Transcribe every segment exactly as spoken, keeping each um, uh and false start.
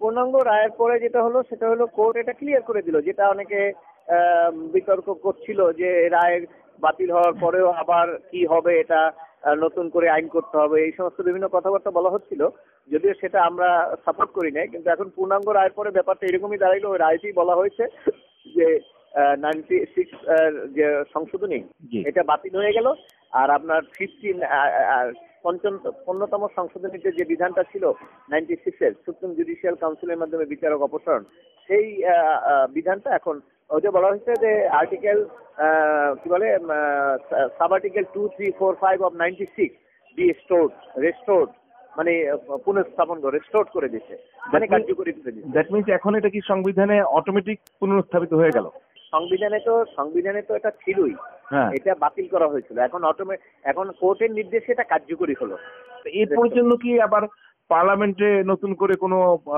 পূর্ণাঙ্গ রায়ের পরে যেটা হলো সেটা হলো কোর্ট এটা ক্লিয়ার করে দিল, যেটা অনেকে বিতর্ক করছিল যে রায় বাতিল হওয়ার পরেও আবার কি হবে, এটা নতুন করে আইন করতে হবে, এই সমস্ত বিভিন্ন কথাবার্তা বলা হচ্ছিল, যদিও সেটা আমরা সাপোর্ট করি নাই। কিন্তু এখন পূর্ণাঙ্গ রায়ের পরে ব্যাপারটা এরকমই দাঁড়াইলো, ওই রায়টি বলা হয়েছে যে নাইনটি সিক্স যে সংশোধনী এটা বাতিল হয়ে গেল, আর আপনার ফিফটিন পঞ্চান্নতম সংশোধনীতে যে বিধানটা ছিল নাইনটি সিক্স এর সুপ্রিম জুডিশিয়াল কাউন্সিলের মাধ্যমে বিচারক অপসারণ, সেই বিধানটা এখন ওই যে বলা হয়েছে যে আর্টিকেল কি বলে sub article two three four five of ninety six be stored restored, মানে পুনঃস্থাপন করে রেস্টোর্ড করে দিচ্ছে, মানে কার্যকরী করে দিচ্ছে। দ্যাট মিনস এখন এটা কি সংবিধানে অটোমেটিক পুনরুত্থাপিত হয়ে গেল? সংবিধানে তো সংবিধানে তো এটা ছিলই, এটা বাতিল করা হয়েছিল, এখন অটোমে এখন কোর্টের নির্দেশে এটা কার্যকরী হলো। এরপর জন্য কি আবার পার্লামেন্টে নতুন করে কোনো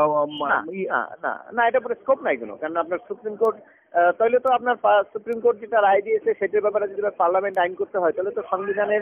না না এটা পরে স্কোপ নাই কোনো, কারণ আপনার সুপ্রিম কোর্ট তাহলে তো আপনার সুপ্রিম কোর্ট যেটা রায় দিয়েছে সেটার ব্যাপারে যদি পার্লামেন্ট আইন করতে হয় তাহলে তো সংবিধানের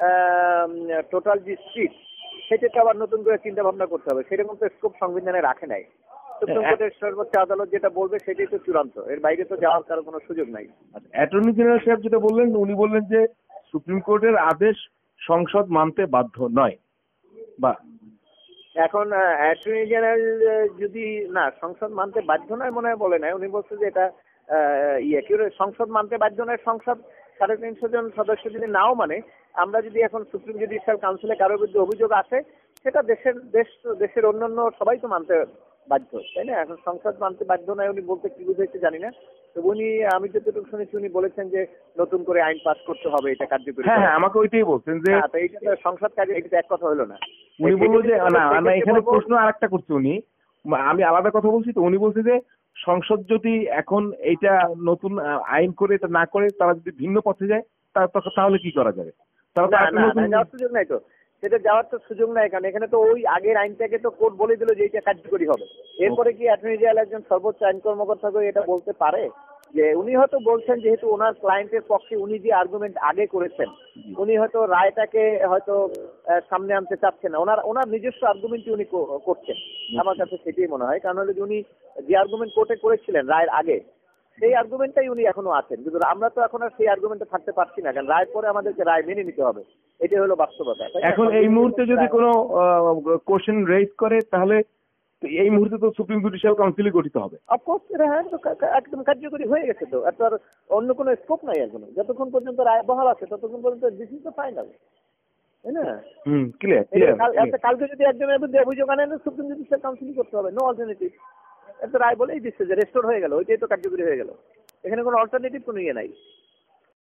টোটাল যে সিট সেটাকে আবার নতুন করে চিন্তা ভাবনা করতে হবে, সেরকম তো স্কোপ সংবিধানে রাখে নাই। সুপ্রিম কোর্টের সর্বোচ্চ আদালত যেটা বলবে সেটাই তো চূড়ান্ত, এর বাইরে তো যাওয়ার কারো কোনো সুযোগ নাই। অ্যাটর্নি জেনারেল সাহেব যেটা বললেন, উনি বললেন যে সুপ্রিম কোর্টের আদেশ সংসদ মানতে বাধ্য নয়। বা এখন অ্যাটর্নি জেনারেল যদি না সংসদ মানতে বাধ্য নয় মনে হয় বলে নাই, উনি বলছে যে এটা ইয়ে কি সংসদ মানতে বাধ্য নয়, সংসদ সাড়ে তিনশো জন সদস্য যদি নাও মানে, আমরা যদি এখন সুপ্রিম জুডিশিয়াল কাউন্সিলে কারোর বিরুদ্ধে অভিযোগ আছে সেটা দেশের দেশ দেশের অন্যান্য সবাই তো মানতে বাধ্য, তাই না? এখন সংসদ মানতে বাধ্য নয় উনি বলতে কি বুঝেছে জানি না, তো উনি আমি যতটুকু শুনেছি উনি বলেছেন যে নতুন করে আইন পাস করতে হবে, এটা কার্যকরী। হ্যাঁ হ্যাঁ আমাকে ওইটাই বলছেন যে এইটা তো সংসদ কাজে, এটা এক কথা হলো না। উনি বললো যে না না এখানে প্রশ্ন আরেকটা করছে উনি, আমি আলাদা কথা বলছি তো, উনি বলছে যে সংসদ যদি এখন এইটা নতুন আইন করে এটা না করে তারা যদি ভিন্ন পথে যায় তাহলে কি করা যাবে? যাওয়ার সুযোগ নাই তো, সেটা যাওয়ার তো সুযোগ নাই, কারণ এখানে তো ওই আগের আইনটাকে তো কোর্ট বলে দিল যে এটা কার্যকরী হবে। এরপরে কি অ্যাটর্নি জেনারেল একজন সর্বোচ্চ আইন কর্মকর্তা করে এটা বলতে পারে? যে উনি হয়তো বলছেন যেহেতু ওনার ক্লায়েন্টের পক্ষে উনি যে আর্গুমেন্ট আগে করেছেন, উনি হয়তো রায়টাকে হয়তো সামনে আনতে চাচ্ছেন না, ওনার ওনার নিজস্ব আর্গুমেন্টই উনি করছেন, আমার কাছে সেটাই মনে হয়। কারণ হলো যে উনি যে আর্গুমেন্ট কোর্টে করেছিলেন রায়ের আগে, সেই আর্গুমেন্টটাই উনি এখনো আছেন, কিন্তু আমরা তো এখন আর সেই আর্গুমেন্টে থাকতে পারছি না, কারণ রায় পরে আমাদেরকে রায় মেনে নিতে হবে, এটাই হলো বাস্তবতা। এখন এই মুহূর্তে যদি কোনো কোশ্চেন রেজ করে তাহলে এই মুহূর্তে তো সুপ্রিম জুডিশিয়াল কাউন্সিলই গঠিত হবে। অফকোর্স এটা হ্যাঁ একদম কার্যকরী হয়ে গেছে, তো এত আর অন্য কোনো স্কোপ নাই এখনো, যতক্ষণ পর্যন্ত রায় বহাল আছে ততক্ষণ পর্যন্ত দিস ইজ দ্য ফাইনাল, তাই না? Hmm clear clear. কালকে যদি একজনের বিরুদ্ধে অভিযোগ আনেন সুপ্রিম জুডিশিয়াল কাউন্সিলই করতে হবে, নো অল্টারনেটিভ। এটা রায় বলেই দিচ্ছে যে রেস্টোর হয়ে গেল, ওইটাই তো কার্যকরী হয়ে গেল, এখানে কোনো অল্টারনেটিভ কোনো ইয়ে নাই।